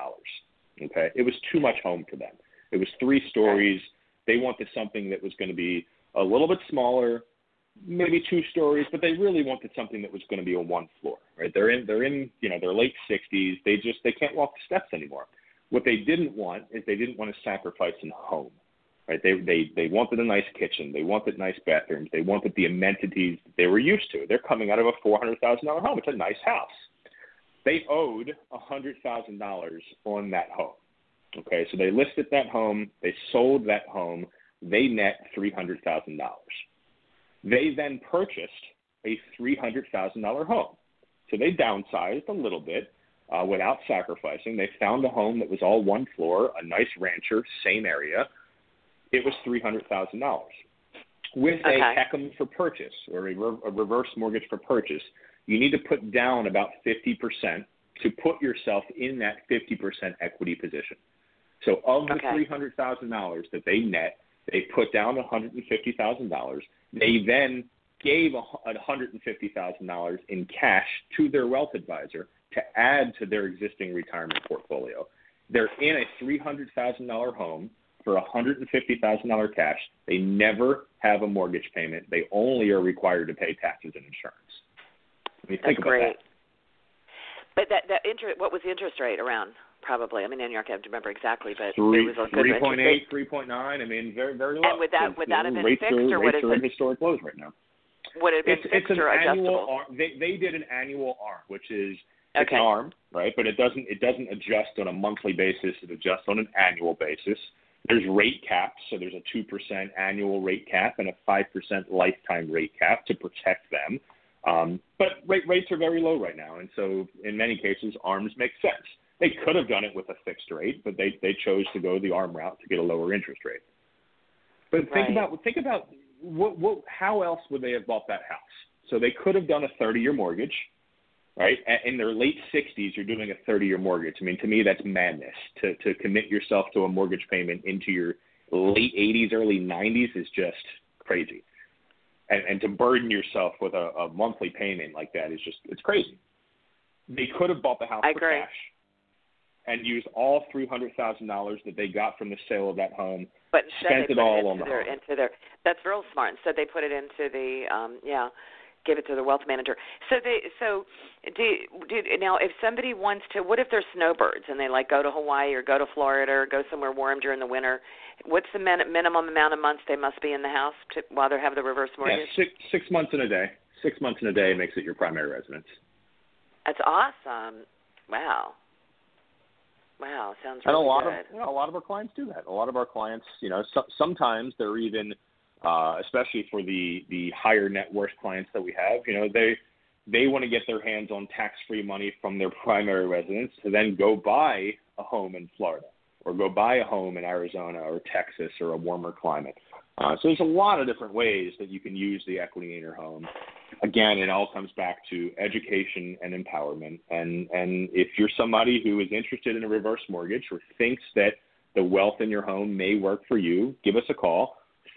Okay, it was too much home for them. It was 3 stories. They wanted something that was going to be a little bit smaller, maybe 2 stories, but they really wanted something that was going to be a 1 floor. Right? They're in their late 60s. They can't walk the steps anymore. What they didn't want is they didn't want to sacrifice in home. Right? They wanted a nice kitchen. They wanted nice bathrooms. They wanted the amenities that they were used to. They're coming out of a $400,000 home. It's a nice house. They owed $100,000 on that home. Okay, so they listed that home. They sold that home. They net $300,000. They then purchased a $300,000 home. So they downsized a little bit without sacrificing. They found a home that was all 1 floor, a nice rancher, same area. It was $300,000. With a HECM for purchase or a reverse mortgage for purchase, you need to put down about 50% to put yourself in that 50% equity position. So of the $300,000 that they net, they put down $150,000. They then gave $150,000 in cash to their wealth advisor to add to their existing retirement portfolio. They're in a $300,000 home for $150,000 cash. They never have a mortgage payment. They only are required to pay taxes and insurance. I mean, think about that. But that interest, what was the interest rate around? probably. I mean, in New York, I have to remember exactly, but it 3, was a good 3.8, 3.9. I mean, very, very low. And would that have been rates fixed, or what is are it? in historic lows right now. Would it have been fixed or adjustable? They did an annual ARM, which is it's Okay. an ARM, right? But it doesn't adjust on a monthly basis. It adjusts on an annual basis. There's rate caps, so there's a 2% annual rate cap and a 5% lifetime rate cap to protect them. But rates are very low right now, and so in many cases, ARMs make sense. They could have done it with a fixed rate, but they chose to go the ARM route to get a lower interest rate. But think about what how else would they have bought that house? So they could have done a 30-year mortgage, right? In their late 60s, you're doing a 30-year mortgage. I mean, to me, that's madness. To commit yourself to a mortgage payment into your late 80s, early 90s is just crazy. And to burden yourself with a monthly payment like that is it's crazy. They could have bought the house for cash and used all $300,000 that they got from the sale of that home, but spent it all on the home. That's real smart. Instead, they put it into the give it to the wealth manager. Now, if somebody wants to, what if they're snowbirds and they go to Hawaii or go to Florida or go somewhere warm during the winter? What's the minimum amount of months they must be in the house while they have the reverse mortgage? Yeah, 6 months in a day. 6 months in a day makes it your primary residence. That's awesome. Wow, sounds really good. A lot of our clients do that. A lot of our clients, sometimes they're even, especially for the higher net worth clients that we have, they want to get their hands on tax-free money from their primary residence to then go buy a home in Florida or go buy a home in Arizona or Texas or a warmer climate. So there's a lot of different ways that you can use the equity in your home. Again, it all comes back to education and empowerment. And if you're somebody who is interested in a reverse mortgage or thinks that the wealth in your home may work for you, give us a call,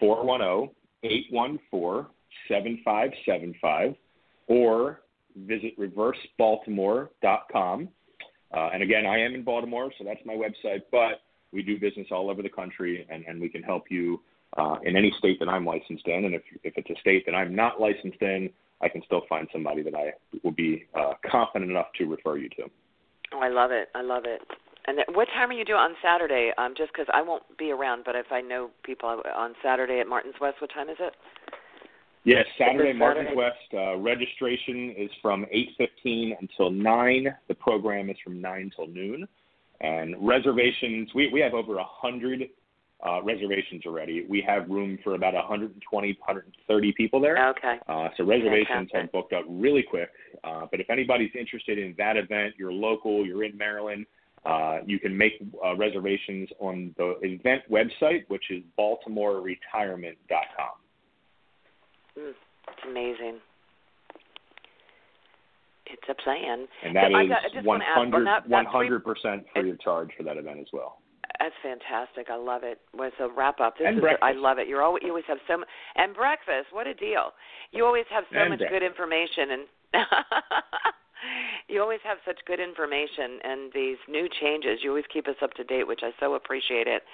410-814-7575, or visit reversebaltimore.com. And again, I am in Baltimore, so that's my website, but we do business all over the country, and we can help you in any state that I'm licensed in. And if it's a state that I'm not licensed in, I can still find somebody that I will be confident enough to refer you to. Oh, I love it. And what time are you doing on Saturday? Just because I won't be around, but if I know people on Saturday at Martin's West, what time is it? Yes, Saturday, Martin's West. Registration is from 8:15 until 9. The program is from 9 till noon. And reservations, we have over 100 reservations already. We have room for about 120, 130 people there. Okay. So reservations have booked up really quick. But if anybody's interested in that event, you're local, you're in Maryland, you can make reservations on the event website, which is baltimoreretirement.com. It's amazing. It's a plan. And that is 100% free of charge for that event as well. That's fantastic. I love it. So wrap up. Breakfast. I love it. You always have so much. And breakfast. What a deal. You always have so much good information. And you always have such good information and these new changes. You always keep us up to date, which I so appreciate it.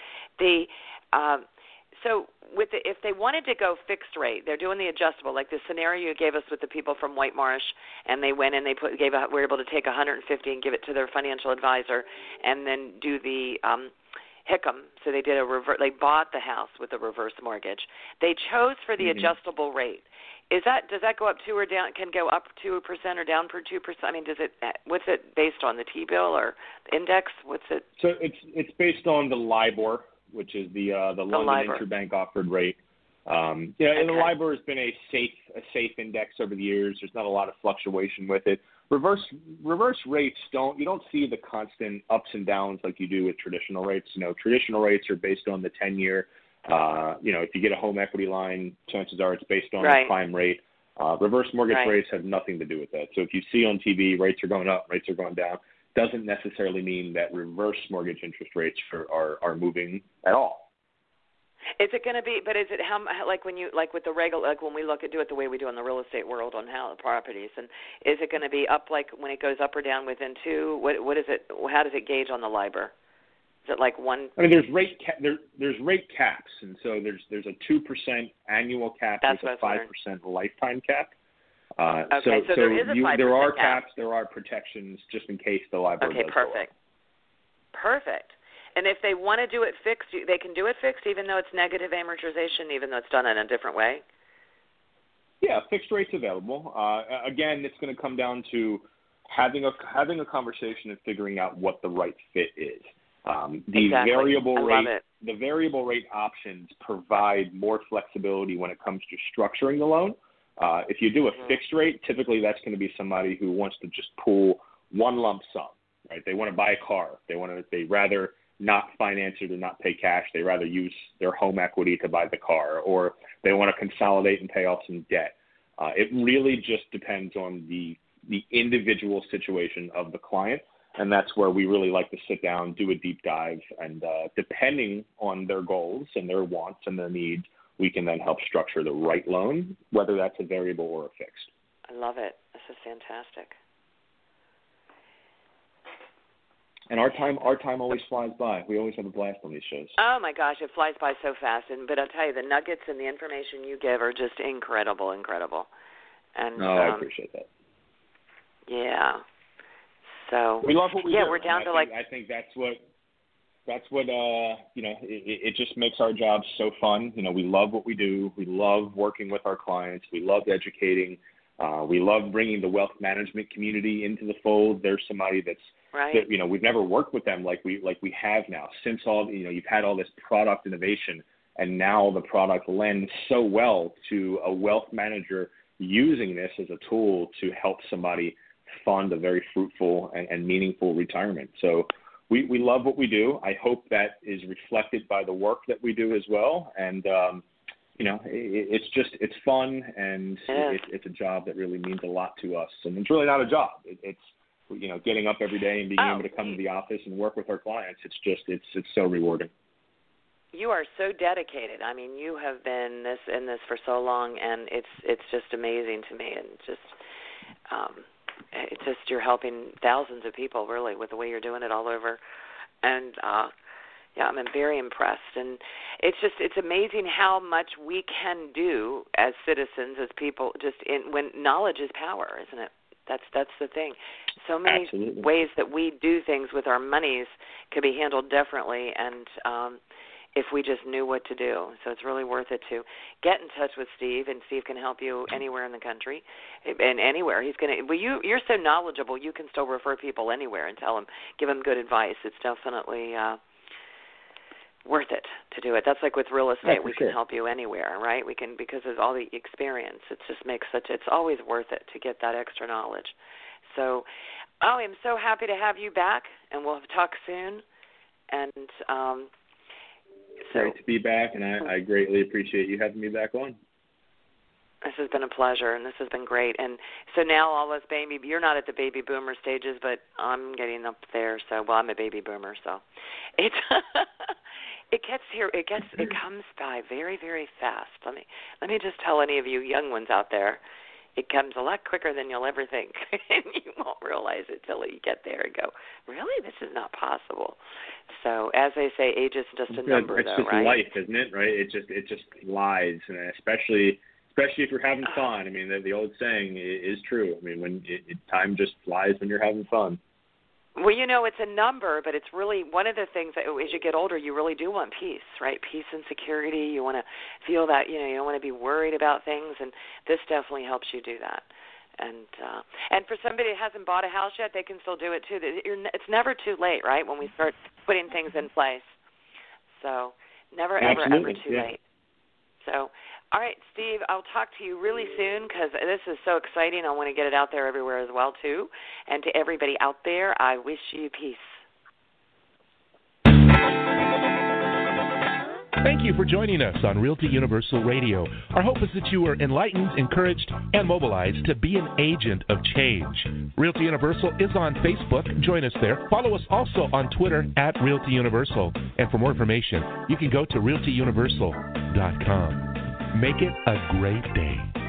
So if they wanted to go fixed rate, they're doing the adjustable, like the scenario you gave us with the people from White Marsh, and they went and were able to take $150 and give it to their financial advisor, and then do the HICM. So they did they bought the house with a reverse mortgage. They chose for the adjustable rate. Does that go up 2 or down? Can go up 2% or down per 2%? I mean, what's it based on, the T-bill or the index? What's it? So it's based on the LIBOR, which is the London Interbank Offered Rate. And the LIBOR has been a safe index over the years. There's not a lot of fluctuation with it. Reverse rates you don't see the constant ups and downs like you do with traditional rates. Traditional rates are based on the 10-year. If you get a home equity line, chances are it's based on the prime rate. Reverse mortgage rates have nothing to do with that. So if you see on TV rates are going up, rates are going down, doesn't necessarily mean that reverse mortgage interest rates are moving at all. Is it going to be? But is it with the regular, like when we do it the way we do in the real estate world on how properties, and is it going to be up like when it goes up or down within 2? What is it? How does it gauge on the LIBOR? Is it like 1? I mean, there's rate caps, and so there's a 2% annual cap. There's a 5% lifetime cap. So there is a 5% there are cap. caps, there are protections just in case the LIBOR does perfect. Perfect. And if they want to do it fixed, they can do it fixed even though it's negative amortization, even though it's done in a different way? Yeah, fixed rate's available. Again, it's going to come down to having a conversation and figuring out what the right fit is. Exactly. The variable rate options provide more flexibility when it comes to structuring the loan. If you do a fixed rate, typically that's going to be somebody who wants to just pull one lump sum, right? They want to buy a car. They rather not finance it or not pay cash. They rather use their home equity to buy the car, or they want to consolidate and pay off some debt. It really just depends on the individual situation of the client, and that's where we really like to sit down, do a deep dive, and depending on their goals and their wants and their needs, we can then help structure the right loan, whether that's a variable or a fixed. I love it. This is fantastic. And our time always flies by. We always have a blast on these shows. Oh, my gosh, it flies by so fast. But I'll tell you, the nuggets and the information you give are just incredible. And I appreciate that. Yeah. So we love what we do. We're down to I think that's what it just makes our job so fun. We love what we do. We love working with our clients. We love educating. We love bringing the wealth management community into the fold. There's somebody that's right. That, we've never worked with them like we have now. Since you've had all this product innovation, and now the product lends so well to a wealth manager using this as a tool to help somebody fund a very fruitful and meaningful retirement. So we love what we do. I hope that is reflected by the work that we do as well. And it's fun, and it's a job that really means a lot to us. And it's really not a job. It's getting up every day and being able to come to the office and work with our clients. It's so rewarding. You are so dedicated. I mean, you have been in this for so long, and it's just amazing to me. And it's just you're helping thousands of people really with the way you're doing it all over. And I'm very impressed. And it's amazing how much we can do as citizens, as people, when knowledge is power, isn't it? That's the thing. So many Absolutely. ways that we do things with our monies could be handled differently, and if we just knew what to do. So it's really worth it to get in touch with Steve, and Steve can help you anywhere in the country, and anywhere. He's going to. Well, you're so knowledgeable, you can still refer people anywhere and give them good advice. It's definitely worth it to do it. That's like with real estate. We can help you anywhere, right? We can, because of all the experience. It just makes it's always worth it to get that extra knowledge. So, I'm so happy to have you back, and we'll talk soon. And great to be back, and I greatly appreciate you having me back on. This has been a pleasure, and this has been great. And so now all us you're not at the baby boomer stages, but I'm getting up there. So, I'm a baby boomer, so it's it comes by very, very fast. Let me just tell any of you young ones out there, it comes a lot quicker than you'll ever think, and you won't realize it till you get there and go, really, this is not possible. So, as they say, age is just a number, it's just right? life, isn't it? Right? It just lies, and especially if you're having fun. I mean, the old saying is true. I mean, when time just flies when you're having fun. Well, it's a number, but it's really one of the things that as you get older, you really do want peace, right? Peace and security. You want to feel that, you don't want to be worried about things, and this definitely helps you do that. And for somebody that hasn't bought a house yet, they can still do it too. It's never too late, right, when we start putting things in place. So never, ever, ever too late. So, all right, Steve, I'll talk to you really soon because this is so exciting. I want to get it out there everywhere as well, too. And to everybody out there, I wish you peace. Thank you for joining us on Realty Universal Radio. Our hope is that you are enlightened, encouraged, and mobilized to be an agent of change. Realty Universal is on Facebook. Join us there. Follow us also on Twitter at Realty Universal. And for more information, you can go to realtyuniversal.com. Make it a great day.